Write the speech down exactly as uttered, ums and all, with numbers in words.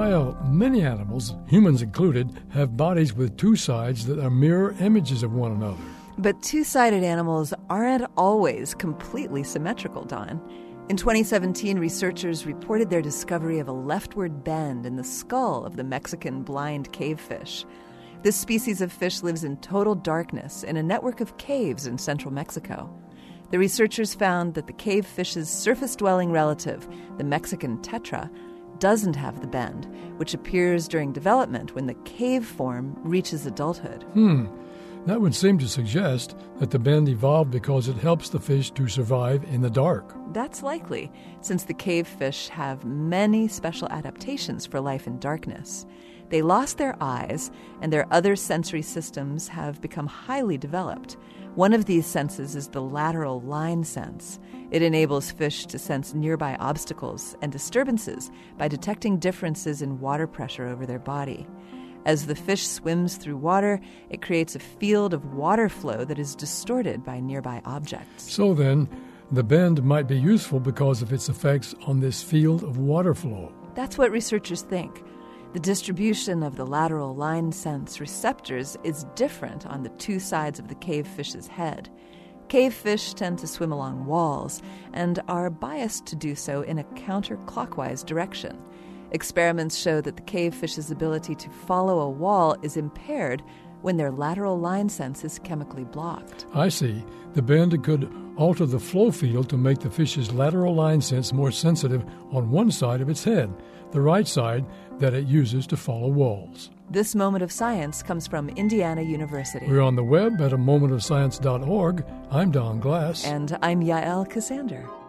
Yael, many animals, humans included, have bodies with two sides that are mirror images of one another. But two-sided animals aren't always completely symmetrical, Don. In twenty seventeen, researchers reported their discovery of a leftward bend in the skull of the Mexican blind cavefish. This species of fish lives in total darkness in a network of caves in central Mexico. The researchers found that the cavefish's surface-dwelling relative, the Mexican tetra, doesn't have the bend, which appears during development when the cave form reaches adulthood. Hmm. That would seem to suggest that the bend evolved because it helps the fish to survive in the dark. That's likely, since the cavefish have many special adaptations for life in darkness. They lost their eyes, and their other sensory systems have become highly developed. One of these senses is the lateral line sense. It enables fish to sense nearby obstacles and disturbances by detecting differences in water pressure over their body. As the fish swims through water, it creates a field of water flow that is distorted by nearby objects. So then, the bend might be useful because of its effects on this field of water flow. That's what researchers think. The distribution of the lateral line sense receptors is different on the two sides of the cavefish's head. Cavefish tend to swim along walls and are biased to do so in a counterclockwise direction. Experiments show that the cavefish's ability to follow a wall is impaired when their lateral line sense is chemically blocked. I see. The bend could alter the flow field to make the fish's lateral line sense more sensitive on one side of its head, the right side that it uses to follow walls. This Moment of Science comes from Indiana University. We're on the web at a moment of science dot org. I'm Don Glass. And I'm Yael Ksander.